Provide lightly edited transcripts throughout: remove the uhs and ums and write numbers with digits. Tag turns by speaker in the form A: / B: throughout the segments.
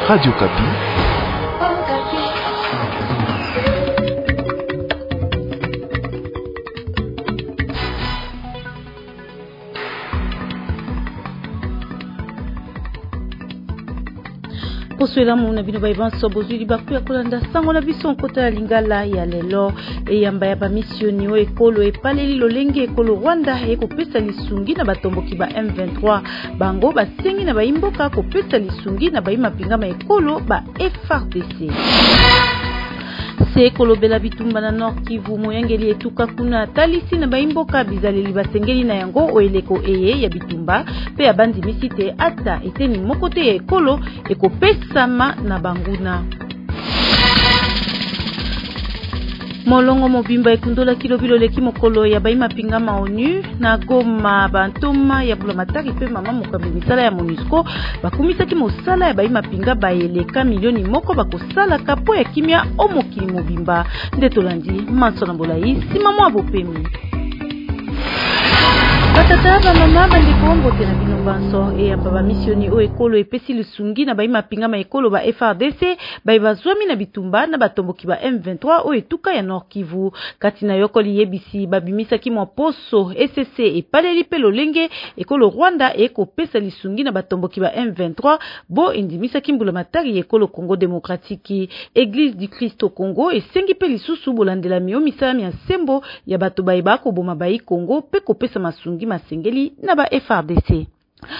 A: Radio Kapi.
B: Posuela muna bino baibanso bozuli bakuya kolanda sango na biso nkota ya lingala ya lelo eyamba ya bamissioni o ekolo epaleli lolenge ekolo Rwanda ekopesa lisungi na batomboki ba M23 bango basengi na baimboka kopesa lisungi na baimapingama ekolo ba FRDC. Sekolo bela bitumba na Nord Kivu moyangeli etuka kuna talisi na baimboka bizaleli basengeli na yango oeleko eye ya bitumba pe ya bandi misite ata eteni mokote ya ekolo ekopesama na banguna. Molongo mobimba ekundola kilobilo leki mokolo ya baima pingama ONU na Goma bantoma ya bulamatari pe mama mokambi misala ya MONUSCO bakumisaki mosala ya baima pinga bayeleka milioni moko bakosala kapo ya kimia omokili mobimba ndetolandi manso na bolai sima mwa bopemi. Batata ba mama bandikombo tena bino banso eyamba ba missioni o ekolo epesi lisungi na baima pingama ekolo ba FRDC baibazwami na bitumba na batomboki ba M23 o etuka ya Nord Kivu kati na yokoli yebisi babimisaki mwa poso SSC epaleli pe lolenge ekolo Rwanda ekopesa lisungi na batomboki ba M23 bo indimisaki mbulamatari ekolo Congo Démocratique. Église du Christ au Congo esengi pe lisusu bolandela mio misala ya sembo ya bato baiba ko boma bai Congo pe kopesa masungi masengeli na ba FRDC.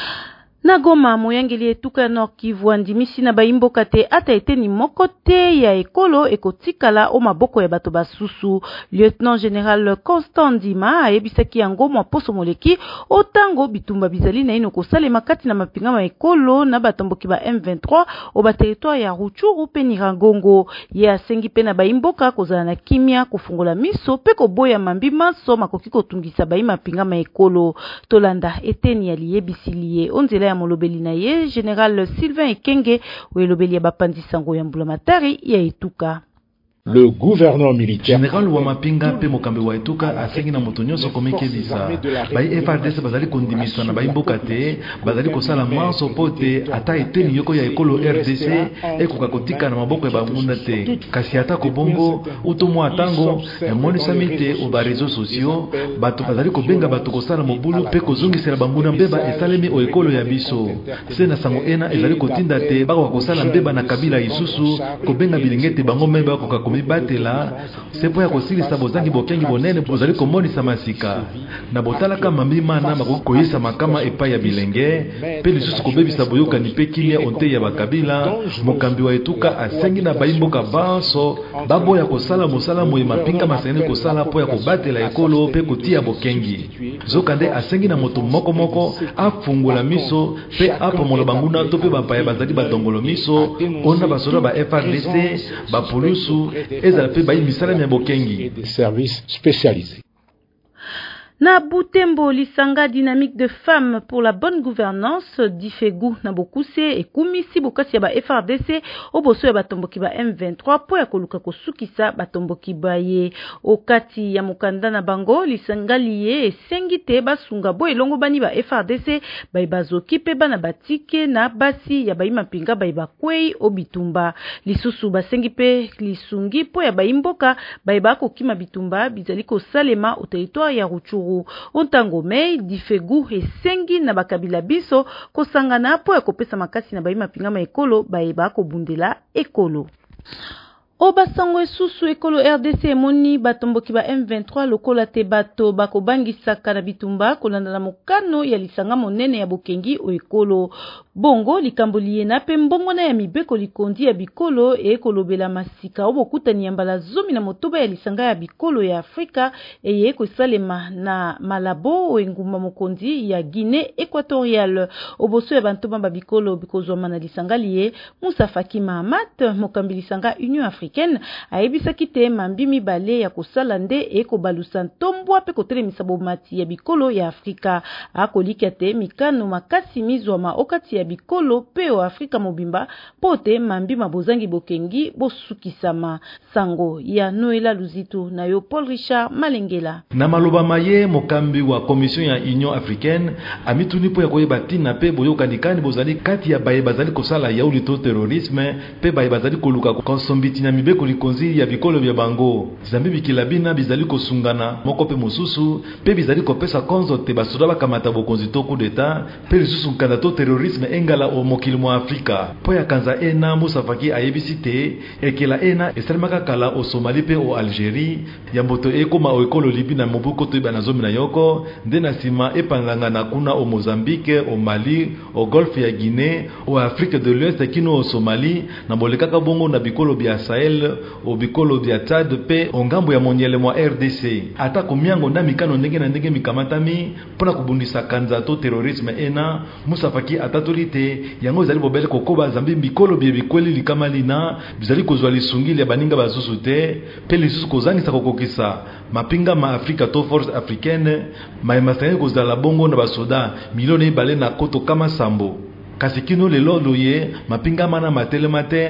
B: Na Goma moyangeli etuka ya Nord Kivu andimisi na baimboka te ata eteni moko te ya ekolo ekotikala o maboko ya bato basusu. Lieutenant Général Constant Ndima ayebisaki yango mwa poso moleki otango bitumba bizali na ino kosalema kati na mapingama ekolo na batomboki ba M23 o ba territoire ya Ruchuru pe Nirangongo. Ye asengi pe na baimboka kozala na kimia kufungola miso pe koboya mambi maso makoki kotungisa baima pingama ekolo. Tolanda eteni ya liyebisiliye onzela ya molobeli na ye Général Sylvain Ekenge welobeli ya bapandi sango ya mbulamatari ya etuka.
C: Le gouverneur militaire
D: Général Wamapinga pe mokambe wa etuka asengi na moto nyonso komeke bisa bai FRDC bazali kondimiswa na baimboka te bazali kosala manso pote ata eteni yoko ya ekolo RDC ekoka kotika na maboko ya bangunda te kasi ata kobongo utomo atango emonisami te o ba réseaux sociaux bato bazali kobenga bato kosala mobulu pe kozongisela banguna mbeba esalemi o ekolo ya biso se na sango ena ezali kotinda te bako kosala mbeba na kabila isusu kobenga bilingete bango mbeba koka batela sepo ya kosilisa bozangi bokengi bonene bozali komonisa masika na botalaka mamima na makokoyisa makama epai ya bilenge pe lisusu kobebisa boyokani pe kimia onte ya bakabila mokambi wa etuka asengi na baimboka banso baboya kosala mosala moye mapinga masene kosala po ya kobatela ekolo pe kotia bokengi zokande asengi na moto moko afungula miso pe apomola banguna to pe bapaya bazali batongolo miso ona basoda ba FRDC bapolusu ezala pe bayi misala ya bokengi
C: des services spécialisés.
B: Na Butembo, lisanga dynamique de femmes pour la bonne gouvernance d'Ifegu na Bokuse et kumisi bokasi ya ba FRDC oboso ya batomboki ba M23 po ya koluka kosukisa batomboki baye okati ya mukanda na bango lisanga liye esengi te basunga bo elongo bani ba FRDC bazoki pe bana batike na basi ya baima pinga bakwei obitumba lisusu basengi pe lisungi po ya baimboka ko kima bitumba bizali ko salema au territoire ya Ruchuru. Ontango mei difegu esengi na bakabila biso kosangana po ya kopesa makasi na baima pingama ekolo baeba ko bundela ekolo. Obasango esusu ekolo RDC emoni batomboki ba M23 lokola te bato bakobangisaka na bitumba kolanda na mokano ya lisanga monene ya bokengi o ekolo. Bongo likambo liena pe mbongo na ya mibeko likondi ya bikolo ekolobela masika obokutani ya mbala zomi na motoba ya lisanga ya bikolo ya Afrika eye kosalema na Malabo o engumba mokondi ya Guinée Équatoriale. Oboso ya bantoba ba bikolo bikozoma na lisanga liye Moussa Faki Mahamat mokambi lisanga Union Africaine africaine ayebisaki te mambi mibale ya kosala nde ekobalusa ntombwa pe kotelemisa bomati ya bikolo ya Afrika. Akolika te mikano makasi mizwama okati ya bikolo pe o Afrika mobimba pote mambi mabozangi bokengi bosukisama. Sango ya Noela Luzitu na yo Paul Richard Malengela.
D: Na maloba maye mokambi wa Commission ya Union Africaine amituni po ya koyeba tina pe boyokanikani bozali kati ya baye bazali kosala ya ulito terrorisme pe baye bazali koluka konsombiti na mibeko likonzi ya bikolo bya bango. Zambi bikilabina bizali kosungana moko pe mosusu pe bizali kopesa konzo te basoda bakamata bokonzi to coup d'etat pe lisusu nkanda to terrorisme engala o mokili mwa Afrika. Po ya kanza ena Musafaki ayebisi te ekela ena esalimaka kala o Somalie pe o Algérie ya mboto ekoma o ekolo libi na mobuko to ibana zomi na yoko nde na sima epanganga na kuna o Mozambique, o Mali, o Golfe ya Guinée, o Afrique de l'Ouest kino o Somalie na bolekaka bongo na bikolo bya Sahel, o bikolo bya Tchad pe o ngambo ya monyele mwa RDC. Ata komiango na mikano ndenge na ndenge mikamatami pona kubundisa kanza to terrorisme ena Musafaki atatolite yango zali bobele kokoba zambi bikolo bye bikweli likamalina bizali kozwa lisungili ya baninga bazusu te pe lisusu kozangisa kokokisa mapinga ma Afrika to force africaine maemasanye kozala bongo na basoda milioni bale na koto kama sambo kasi kino lelo loye mapinga mana matelema te.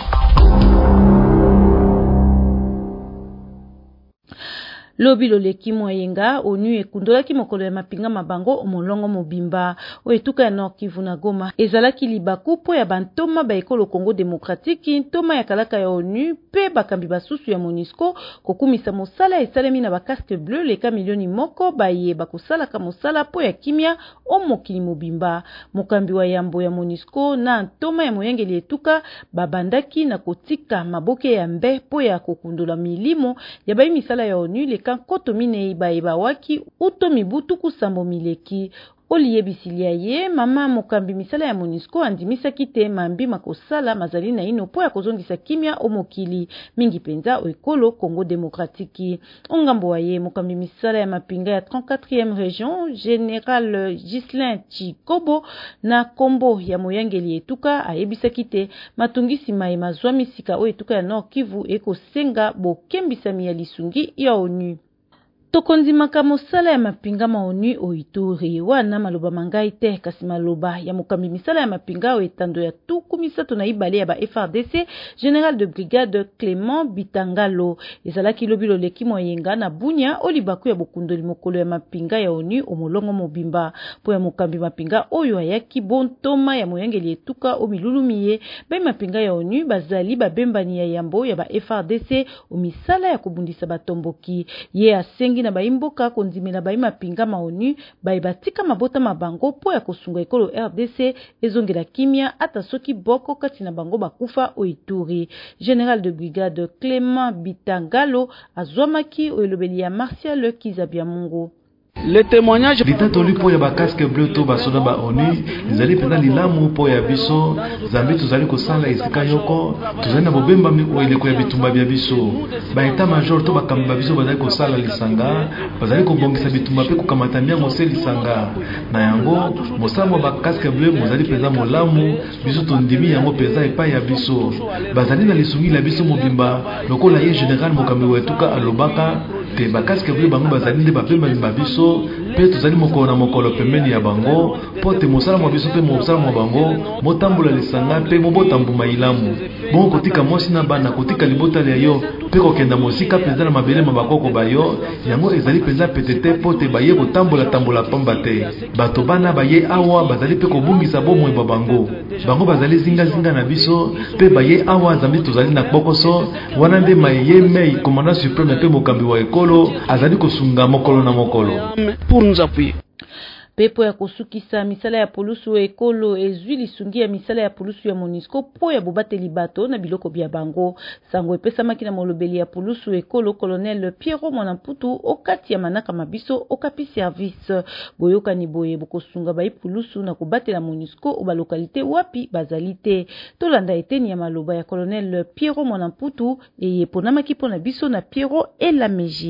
B: Lobi loleki moyenga onu ekundolaki mokolo ya mapinga mabango omolongo mobimba o etuka ya Nord Kivu na Goma ezalaki libaku po ya bantoma ba ekolo Congo Demokratiki ntoma ya kalaka ya onu pe bakambi basusu ya MONUSCO kokumisa mosala esalemi na casque bleu leka milioni moko baye bakosalaka mosala po ya kimia o mokili mobimba. Mokambi wa yambo ya MONUSCO na ntoma ya moyengeli etuka babandaki na kotika maboke ya mbe po ya kokundola milimo ya bayi misala ya onu leka koto minei baeba waki uto mibutu kusambo mileki. Oliye bisilia ye mama mokambi misala ya MONUSCO andimisaki te mambi makosala mazali na ino po ya kozongisa kimia o mokili mingi penza o ekolo Congo Demokratiki. Ongambo wa ye mokambi misala ya mapinga ya 34e region General Gislin Chikobo na kombo ya moyangeli etuka ayebisaki te matungisi mai mazwami sika o etuka ya Nord Kivu ekosenga bokembisami ya lisungi ya ONU. Tokonzi makamosala ya mapinga maonu o Ituri wana maloba mangai te kasi maloba ya mokambi misala ya mapinga o etando ya tuku misato na ibale ya ba FRDC General de Brigade Clément Bitangalo ezalaki lobi loleki moyenga na Bunia olibaku ya bokundoli mokolo ya mapinga ya ONU o molongo mobimba po ya mokambi mapinga oyo ayaki bontoma ya moyangeli etuka o milulumiye ba mapinga ya ONU bazali babembani ya yambo ya ba FRDC o misala ya kubundisa batomboki ye asengi na baimboka kondimela baima pinga maonu baibatika mabota mabango po ya kosunga ekolo RDC ezongela kimia ata soki boko kati na bango bakufa o Ituri. General de Brigade Clément Bitangalo azwamaki o elobeli ya Martial Kizabiamungu.
A: Le témoignage
D: litatoli po ya ba casque bleu to basoda ba ONU ezali pena lilamu po ya biso zambi tozali kosala esika yoko tozali na bobemba o eleko ya bitumba bya biso ba état major to bakamba biso bazali kosala lisanga bazali kobongisa bitumba pe kokamata miango se lisanga na yango mosamo ba casque bleu mozali peza molamu biso tondimi yango peza epa ya biso bazali na lisungi la biso mobimba lokola ye général mokambi wetuka alobaka te ba casque bleu bango bazali nde bapemba biso pe tozali mokolo na mokolo pembeni ya bango po te mosala mwa biso pe mosala mwa bango motambola lisanga pe mobota mbuma ilamu bongo kotika mwasi na bana kotika libota ya yo pe kokenda mosika penza na mabele mabakoko bayo yango ezali penza petete po te baye kotambola pamba te bato bana baye awa bazali pe kobungisa bomoi bango bazali zinga na biso pe baye awa zambi tozali na bokoso wana nde maye mei commandant suprême pe mokambi wa ekolo azali kosunga mokolo na mokolo
A: pour nous appuyer.
B: Pepo ya kosukisa misala ya polusu ekolo ezwi lisungi ya misala ya polusu ya MONUSCO po ya bobateli bato na biloko bya bango. Sango epesamaki na molobeli ya polusu ekolo Colonel Piero Mwanamputu okati ya manaka mabiso okapi service. Boyoka ni boye bokosunga bai polusu na kobatela MONUSCO o ba lokalite wapi bazalite. Tolanda eteni ya maloba ya Colonel Piero Mwanamputu eye ponamaki pona biso na Piero Elameji.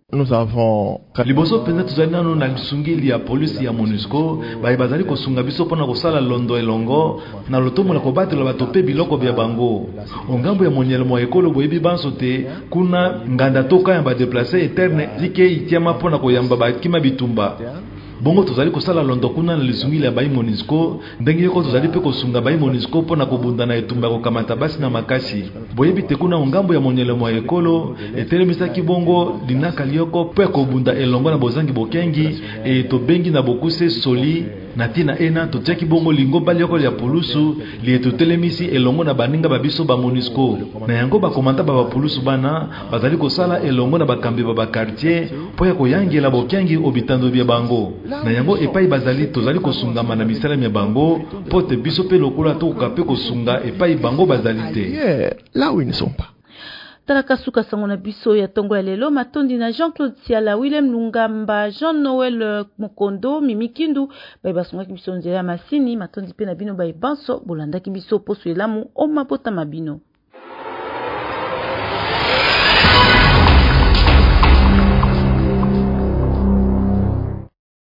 E: Nous avons
D: liboso penza tozali nano na lisungili ya polisi ya MONUSCO bazali kosunga biso mpona kosala londo elongo na lotomo la kobatela bato pe biloko bya bango ongambo ya monyelemo ya ekolo boyebi banso te kuna nganda toka ya badeplace eterne zike itiama mpona koyamba bakima bitumba bongo tozali kosala londo kuna na lisungili ya bai MONUSCO ndenge yoko tozali pe kosunga bai MONUSCO mpona kobunda na etumba kokamata basi na makasi boyebi te kuna ongambo ya monyelemo ya ekolo etelemisaki bongo linaka lioko mpo ya kobunda elongo na bozangi bokengi tobengi na bokuse soli na tina ena totiaki bongo lingomba lioko ya pulusu lietotelemisi elongo na baninga babiso ba MONUSCO na yango bakomanda bapulusu bana bazali kosala elongo na bakambi bakartier mpo ya koyangela bokengi obitando bya bango na yango epai bazali tozali kosungama na misala ya bango mpo te biso pe lokola tokoka pe kosunga epai bango bazali te
E: là où ils ne sont pas.
B: Talaka suka sango na biso ya tongo ya lelo matondi na Jean-Claude Siala, Willem Lungamba, Jean-Noël Mokondo, Mimi Kindu bai basungaki biso nzela masini matondi pe na bino bai banso bolandaki biso poso elamu o mabota mabino.